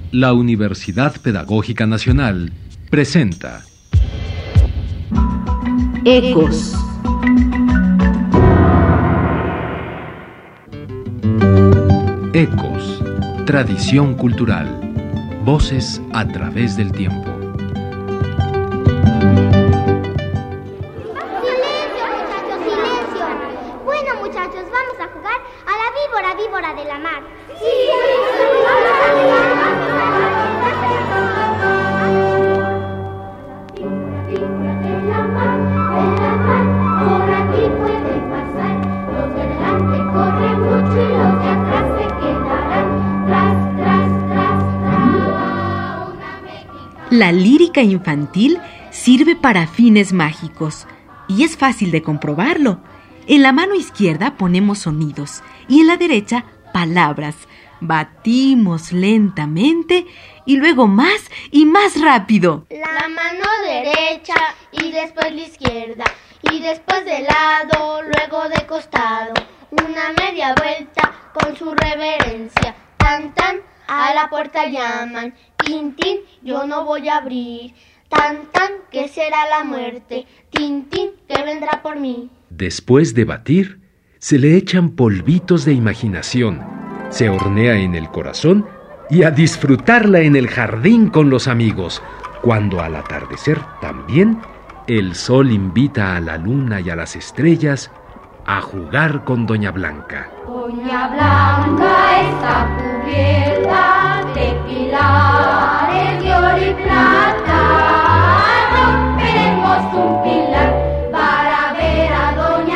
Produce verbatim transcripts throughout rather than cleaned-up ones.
La Universidad Pedagógica Nacional presenta Ecos. Ecos, tradición cultural, voces a través del tiempo. Silencio, muchachos, silencio. Bueno, muchachos, vamos a jugar a la víbora, víbora de la mar. ¡Sí! La lírica infantil sirve para fines mágicos y es fácil de comprobarlo. En la mano izquierda ponemos sonidos y en la derecha palabras. Batimos lentamente y luego más y más rápido. La mano derecha y después la izquierda y después de lado, luego de costado. Una media vuelta con su reverencia. Tan tan, a la puerta llaman. Tin tin, yo no voy a abrir. Tan tan, que será la muerte. Tin tin, que vendrá por mí. Después de batir, se le echan polvitos de imaginación, se hornea en el corazón y a disfrutarla en el jardín con los amigos, cuando al atardecer también el sol invita a la luna y a las estrellas a jugar con Doña Blanca. Doña Blanca está cubierta de pilares de oro y plata. Romperemos un pilar para ver a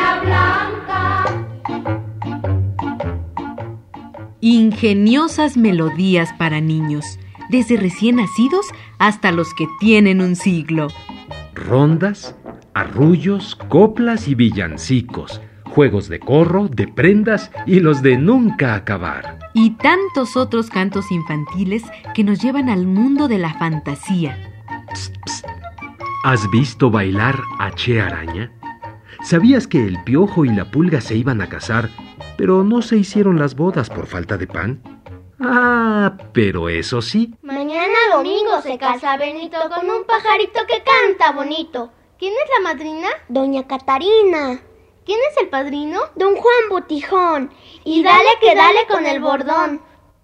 Doña Blanca. Ingeniosas melodías para niños, desde recién nacidos hasta los que tienen un siglo. Rondas, arrullos, coplas y villancicos, juegos de corro, de prendas y los de nunca acabar. Y tantos otros cantos infantiles que nos llevan al mundo de la fantasía. Psst, psst. ¿Has visto bailar a Che Araña? ¿Sabías que el Piojo y la Pulga se iban a casar, pero no se hicieron las bodas por falta de pan? Ah, pero eso sí. Mañana domingo se casa Benito con un pajarito que canta bonito. ¿Quién es la madrina? Doña Catarina. ¿Quién es el padrino? Don Juan Botijón. Y dale que dale con el bordón.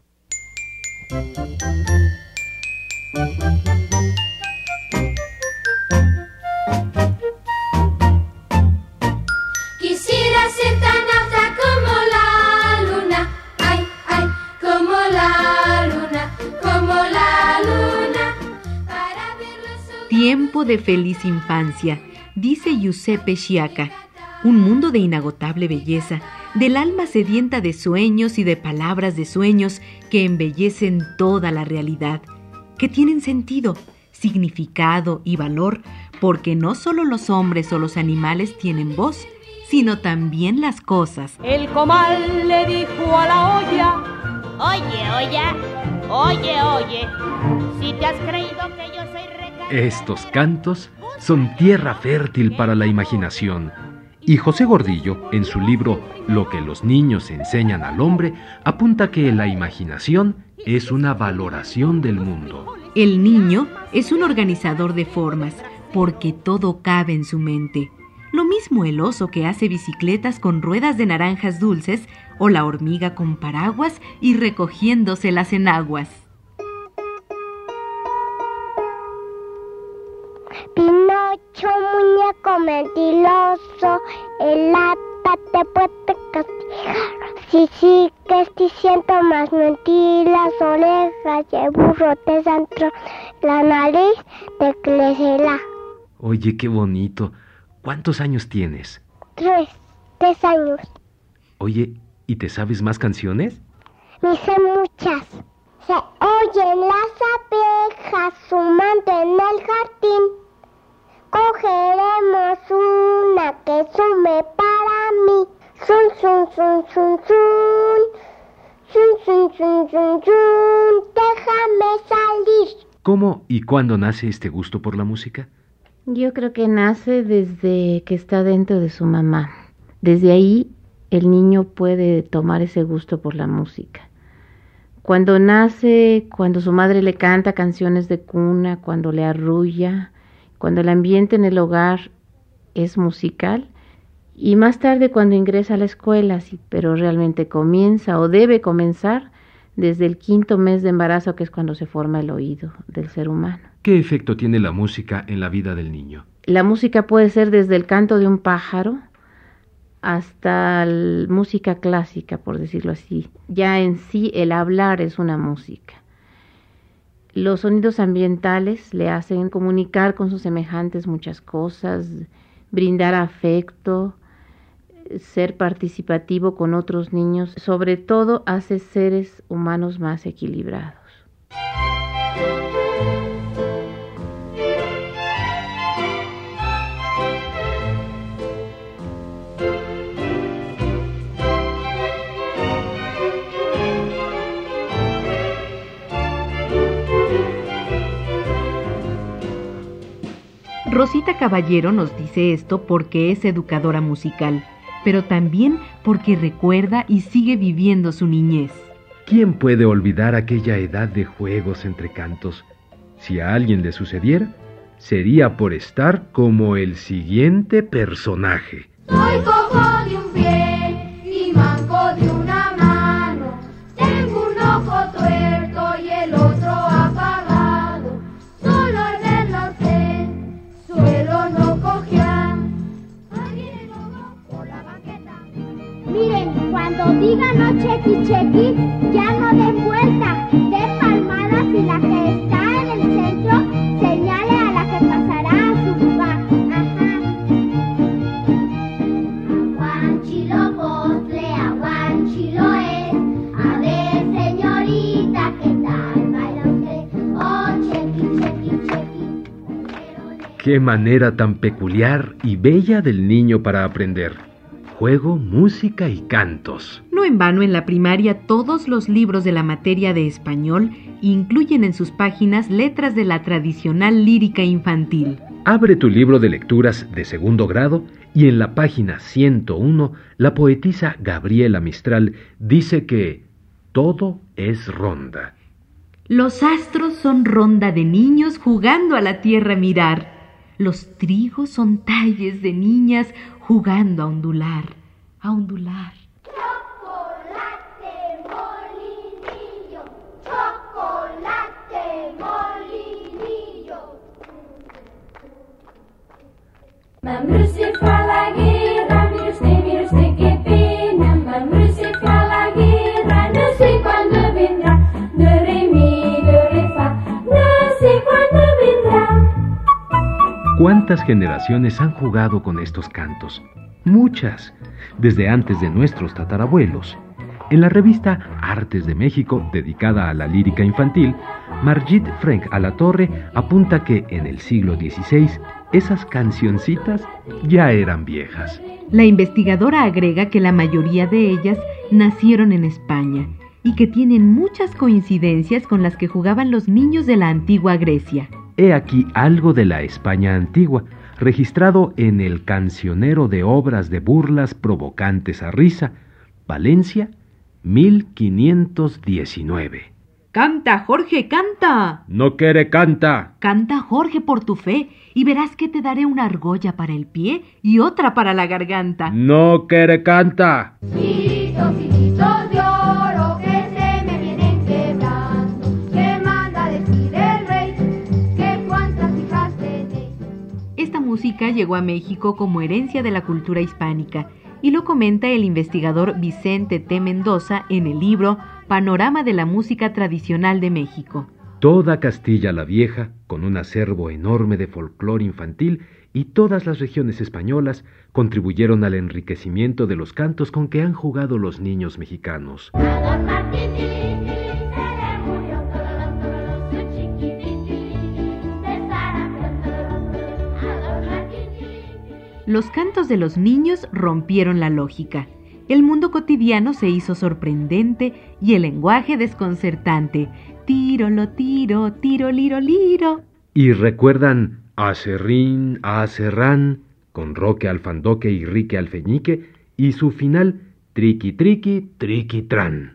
Quisiera ser tan alta como la luna. Ay, ay, como la luna, como la luna. Para ver los ojos. Tiempo de feliz infancia, dice Giuseppe Sciacca. Un mundo de inagotable belleza, del alma sedienta de sueños y de palabras de sueños que embellecen toda la realidad, que tienen sentido, significado y valor, porque no solo los hombres o los animales tienen voz, sino también las cosas. El comal le dijo a la olla: Oye, olla, oye, oye, si te has creído que yo soy reca... Estos cantos son tierra fértil para la imaginación. Y José Gordillo, en su libro Lo que los niños enseñan al hombre, apunta que la imaginación es una valoración del mundo. El niño es un organizador de formas, porque todo cabe en su mente. Lo mismo el oso que hace bicicletas con ruedas de naranjas dulces, o la hormiga con paraguas y recogiéndose las enaguas. Pinocho, muñeco mentiroso, el ata te puede castigar. Si sigues diciendo más mentiras, orejas de burro te dentro, la nariz te crecerá. Oye, qué bonito. ¿Cuántos años tienes? Tres, tres años. Oye, ¿y te sabes más canciones? Me sé muchas. Se oyen las abejas sumando en el jardín. Cogeremos una que sume para mí. Sun, sun, sun, sun, sun. Sun, sun, sun, sun, sun. Déjame salir. ¿Cómo y cuándo nace este gusto por la música? Yo creo que nace desde que está dentro de su mamá. Desde ahí el niño puede tomar ese gusto por la música. Cuando nace, cuando su madre le canta canciones de cuna, cuando le arrulla, cuando el ambiente en el hogar es musical, y más tarde cuando ingresa a la escuela, sí, pero realmente comienza o debe comenzar desde el quinto mes de embarazo, que es cuando se forma el oído del ser humano. ¿Qué efecto tiene la música en la vida del niño? La música puede ser desde el canto de un pájaro hasta la música clásica, por decirlo así. Ya en sí el hablar es una música. Los sonidos ambientales le hacen comunicar con sus semejantes muchas cosas, brindar afecto, ser participativo con otros niños, sobre todo hace seres humanos más equilibrados. Rosita Caballero nos dice esto porque es educadora musical, pero también porque recuerda y sigue viviendo su niñez. ¿Quién puede olvidar aquella edad de juegos entre cantos? Si a alguien le sucediera, sería por estar como el siguiente personaje. Soy cojo de un pie y manco de una mano. Tengo un ojo tuerto y el otro apagado. Solo al verlo sé, suelo no cojear. Por la banqueta. Miren, cuando digan no chequi chequi, ya no den vuelta, den palmadas y la que está en el centro señale a la que pasará a su lugar. Ajá. Aguanchilo postre, aguanchilo es. A ver, señorita, ¿qué tal baila usted? Oh, chequi chequi chequi. ¡Qué manera tan peculiar y bella del niño para aprender! Juego, música y cantos. No en vano en la primaria todos los libros de la materia de español incluyen en sus páginas letras de la tradicional lírica infantil. Abre tu libro de lecturas de segundo grado y en la página ciento uno la poetisa Gabriela Mistral dice que todo es ronda. Los astros son ronda de niños jugando a la tierra a mirar. Los trigos son talles de niñas jugando a ondular, a ondular. Chocolate molinillo, chocolate molinillo. Mamá se fue a la guerra, mire usted, mire usted qué pena. Mamá se fue a la guerra, no sé cuándo vendrá. Do, re, mi, do, re, fa, no sé cuándo vendrá. ¿Cuántas generaciones han jugado con estos cantos? Muchas, desde antes de nuestros tatarabuelos. En la revista Artes de México, dedicada a la lírica infantil, Margit Frank Alatorre apunta que en el siglo dieciséis esas cancioncitas ya eran viejas. La investigadora agrega que la mayoría de ellas nacieron en España y que tienen muchas coincidencias con las que jugaban los niños de la antigua Grecia. He aquí algo de la España antigua, registrado en el Cancionero de Obras de Burlas Provocantes a Risa, Valencia, mil quinientos diecinueve. ¡Canta, Jorge, canta! No quiere canta. Canta, Jorge, por tu fe, y verás que te daré una argolla para el pie y otra para la garganta. No quiere canta. Hilitos, hilitos de oro que se me vienen quebrando. ¿Qué manda decir el rey? ¿Qué cuántas hijas tenéis? Esta música llegó a México como herencia de la cultura hispánica y lo comenta el investigador Vicente T. Mendoza en el libro Panorama de la Música Tradicional de México. Toda Castilla la Vieja, con un acervo enorme de folclore infantil, y todas las regiones españolas contribuyeron al enriquecimiento de los cantos con que han jugado los niños mexicanos. A don Martín Tilín, Tilín, se le murió tololón, tololón, su chiquitín, Tilín, de sarampión, tololón, tololón. A don Martín Tilín, Tilín. Los cantos de los niños rompieron la lógica. El mundo cotidiano se hizo sorprendente y el lenguaje desconcertante. Tiro, lo tiro, tiro, liro, liro. Y recuerdan Acerrín, Acerrán, con Roque Alfandoque y Rique Alfeñique, y su final, Triqui, triqui, triqui, tran.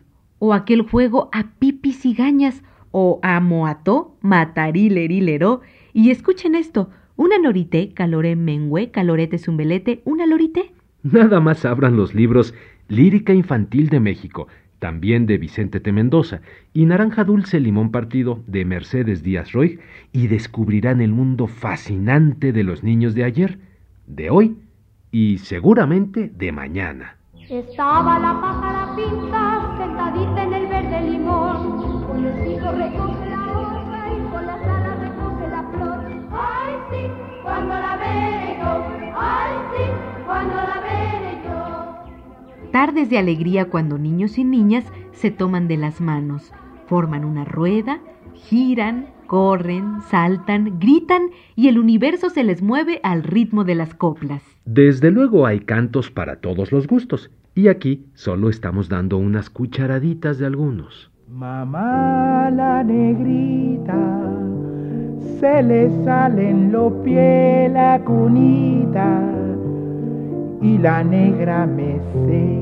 o aquel juego a pipis y gañas, o a moató, matarilerilero. Y escuchen esto, una norité, caloré mengüe, calorete zumbelete, una lorité. Nada más abran los libros Lírica Infantil de México, también de Vicente T. Mendoza, y Naranja Dulce Limón Partido, de Mercedes Díaz Roig, y descubrirán el mundo fascinante de los niños de ayer, de hoy y seguramente de mañana. Estaba la pájara pinta sentadita en el verde limón, con el pico recoge la hoja y con las alas recoge la flor. ¡Ay, sí! Cuando la veré yo, ¡ay, sí! Cuando la veré yo. Tardes de alegría cuando niños y niñas se toman de las manos, forman una rueda, giran, corren, saltan, gritan y el universo se les mueve al ritmo de las coplas. Desde luego hay cantos para todos los gustos, y aquí solo estamos dando unas cucharaditas de algunos. Mamá la negrita, se le salen los pies la cunita, y la negra me sé,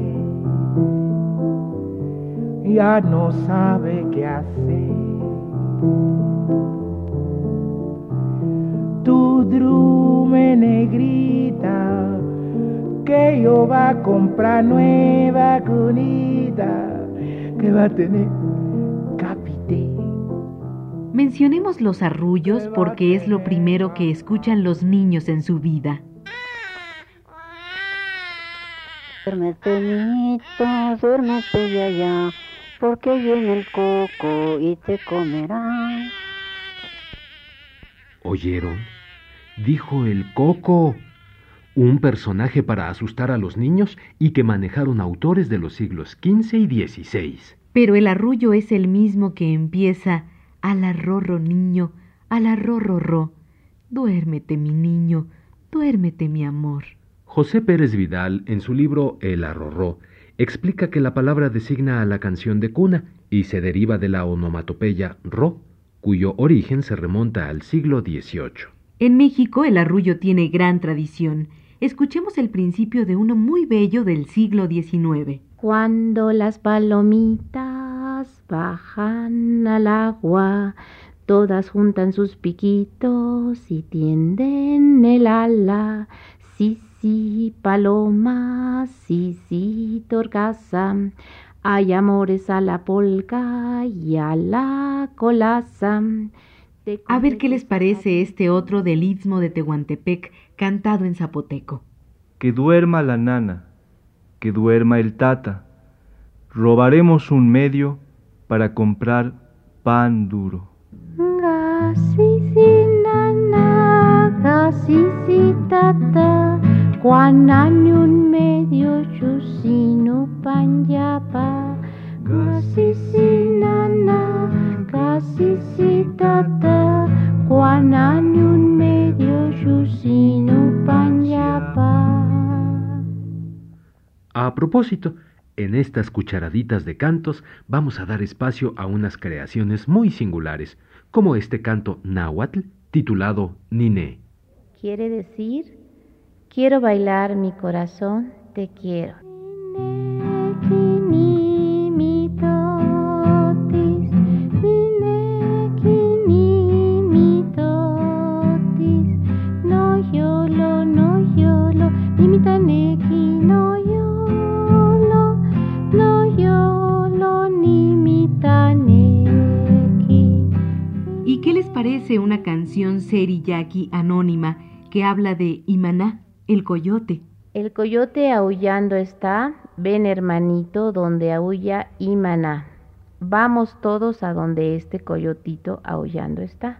ya no sabe qué hacer. Tu drume negrita, que yo va a comprar nueva cunita, que va a tener capité. Mencionemos los arrullos porque es lo primero que escuchan los niños en su vida. Duérmete, niñito, duérmete ya ya, porque viene el coco y te comerá. ¿Oyeron? Dijo el coco, un personaje para asustar a los niños y que manejaron autores de los siglos quince y dieciséis. Pero el arrullo es el mismo que empieza: ala rorro niño, ala rorro ro. Duérmete mi niño, duérmete mi amor. José Pérez Vidal, en su libro El arrorró, explica que la palabra designa a la canción de cuna y se deriva de la onomatopeya ro, cuyo origen se remonta al siglo dieciocho. En México el arrullo tiene gran tradición. Escuchemos el principio de uno muy bello del siglo diecinueve. Cuando las palomitas bajan al agua, todas juntan sus piquitos y tienden el ala. Sí, sí, paloma, sí, sí, torcaza. Hay amores a la polca y a la colaza. A ver qué les parece este otro del Istmo de Tehuantepec, cantado en zapoteco. Que duerma la nana, que duerma el tata. Robaremos un medio para comprar pan duro. Gasi si nana, gasi si tata, cuanan un medio chusino panyapa. Gasi si nana, gasi si tata, cuanan un medio chusino panyapa. A propósito, en estas cucharaditas de cantos vamos a dar espacio a unas creaciones muy singulares, como este canto náhuatl titulado Niné. Quiere decir, quiero bailar mi corazón, te quiero. No yolo, no yolo, nimitaneki, no yolo, no yolo, nimitaneki. ¿Y qué les parece una canción seriyaki anónima que habla de Imaná, el coyote? El coyote aullando está, ven hermanito, donde aulla Imaná. Vamos todos a donde este coyotito aullando está.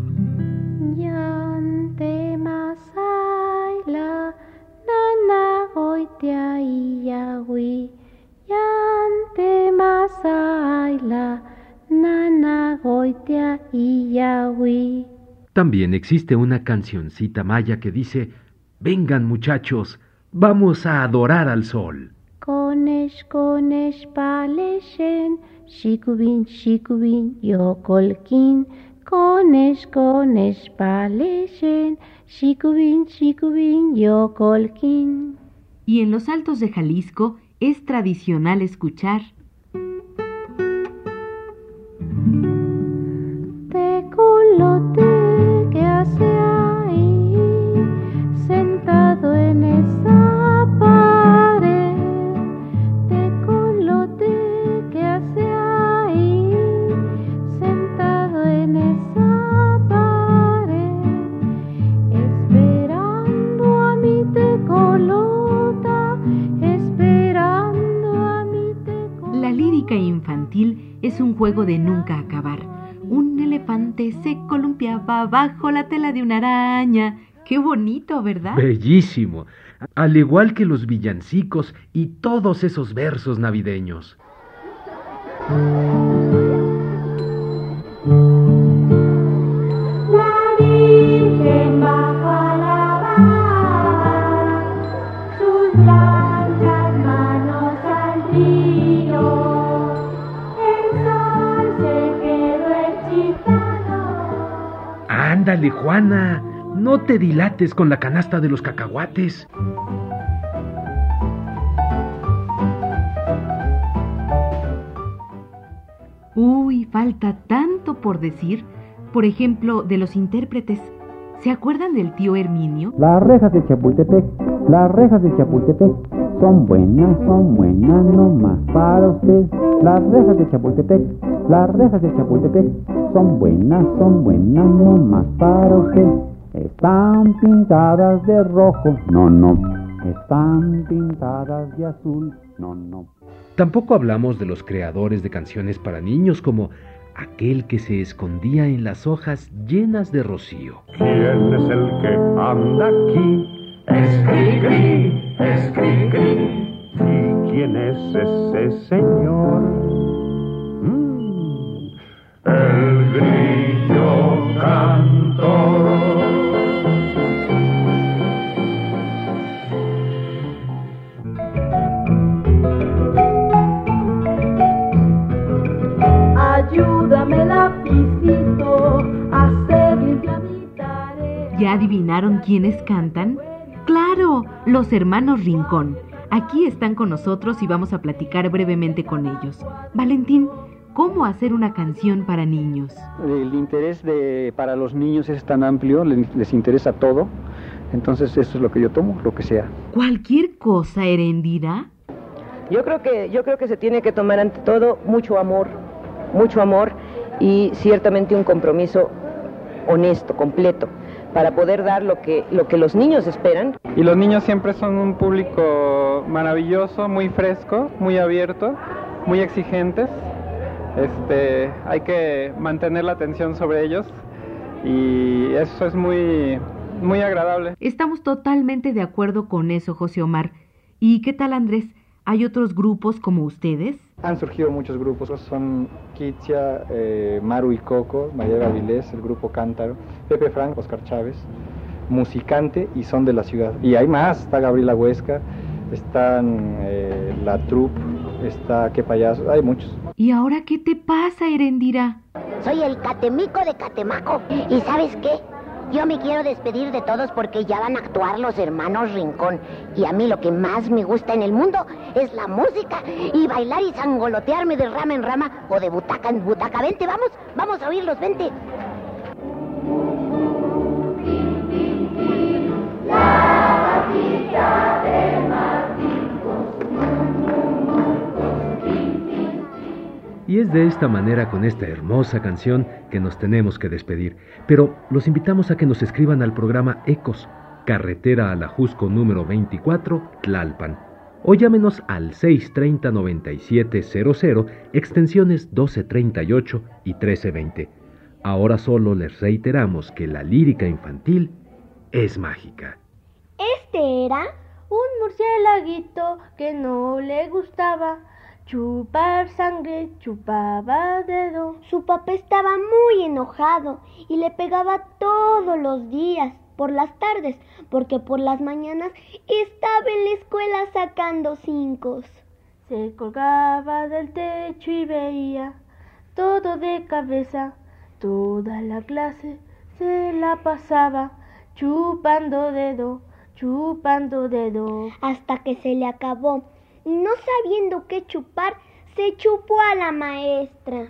Yante masaila, nana goitea iyahui. Yante masaila, nana goitea iyahui. También existe una cancioncita maya que dice: vengan muchachos, vamos a adorar al sol. Konesh, konesh, paleshen, shikubin, shikubin, yokolkin. Konesh, konesh, paleshen, shikubin, shikubin, yokolkin. Y en los altos de Jalisco es tradicional escuchar infantil es un juego de nunca acabar. Un elefante se columpiaba bajo la tela de una araña. ¡Qué bonito!, ¿verdad? Bellísimo. Al igual que los villancicos y todos esos versos navideños. La Virgen bajó a lavar sus blancas manos al río. El sol se quedó hechizado. Ándale, Juana. No te dilates con la canasta de los cacahuates. Uy, falta tanto por decir. Por ejemplo, de los intérpretes. ¿Se acuerdan del tío Herminio? Las rejas de Chapultepec, las rejas de Chapultepec son buenas, son buenas nomás para usted. Las rejas de Chapultepec, las rejas de Chapultepec son buenas, son buenas nomás para usted. Están pintadas de rojo, no, no. Están pintadas de azul, no, no. Tampoco hablamos de los creadores de canciones para niños como aquel que se escondía en las hojas llenas de rocío. ¿Quién es el que anda aquí? Escri-cri, escri-cri. ¿Y quién es ese señor? Mm, el grillo cantor. Ayúdame, lapicito, a hacer limpia mi tarea. ¿Ya adivinaron quiénes cantan? ¡Claro! Los hermanos Rincón. Aquí están con nosotros y vamos a platicar brevemente con ellos. Valentín, ¿cómo hacer una canción para niños? El interés de, para los niños es tan amplio, les, les interesa todo. Entonces eso es lo que yo tomo, lo que sea. ¿Cualquier cosa, Erendira? Yo creo que, yo creo que se tiene que tomar ante todo mucho amor. mucho amor y ciertamente un compromiso honesto, completo, para poder dar lo que, lo que los niños esperan. Y los niños siempre son un público maravilloso, muy fresco, muy abierto, muy exigentes. Este, hay que mantener la atención sobre ellos y eso es muy, muy agradable. Estamos totalmente de acuerdo con eso, José Omar. ¿Y qué tal, Andrés? ¿Hay otros grupos como ustedes? Han surgido muchos grupos, son Kitzia, eh, Maru y Coco, María Gavilés, el grupo Cántaro, Pepe Frank, Oscar Chávez, Musicante y Son de la Ciudad. Y hay más, está Gabriela Huesca, están eh, La Troupe, está Qué Payaso, hay muchos. ¿Y ahora qué te pasa, Erendira? Soy el Catemico de Catemaco, ¿y sabes qué? Yo me quiero despedir de todos porque ya van a actuar los hermanos Rincón. Y a mí lo que más me gusta en el mundo es la música. Y bailar y sangolotearme de rama en rama o de butaca en butaca. Vente, vamos, vamos a oírlos, vente. La gatita de Martín. Y es de esta manera, con esta hermosa canción, que nos tenemos que despedir. Pero los invitamos a que nos escriban al programa Ecos, Carretera a la Jusco número veinticuatro, Tlalpan. O llámenos al seis treinta, noventa y siete cero cero, extensiones doce treinta y ocho y trece veinte. Ahora solo les reiteramos que la lírica infantil es mágica. Este era un murciélaguito que no le gustaba chupar sangre, chupaba dedo. Su papá estaba muy enojado y le pegaba todos los días, por las tardes, porque por las mañanas estaba en la escuela sacando cincos. Se colgaba del techo y veía todo de cabeza. Toda la clase se la pasaba chupando dedo, chupando dedo. Hasta que se le acabó. Y no sabiendo qué chupar, se chupó a la maestra.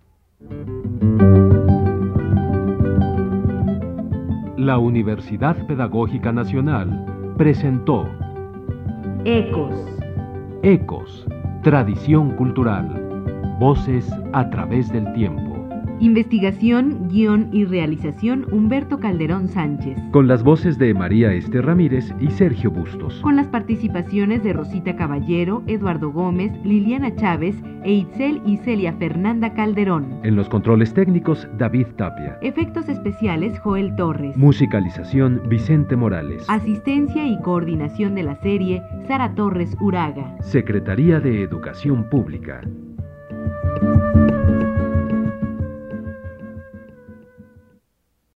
La Universidad Pedagógica Nacional presentó Ecos. Ecos, tradición cultural, voces a través del tiempo. Investigación, guión y realización Humberto Calderón Sánchez. Con las voces de María Esther Ramírez y Sergio Bustos. Con las participaciones de Rosita Caballero, Eduardo Gómez, Liliana Chávez e Itzel y Celia Fernanda Calderón. En los controles técnicos, David Tapia. Efectos especiales, Joel Torres. Musicalización, Vicente Morales. Asistencia y coordinación de la serie, Sara Torres Uraga. Secretaría de Educación Pública.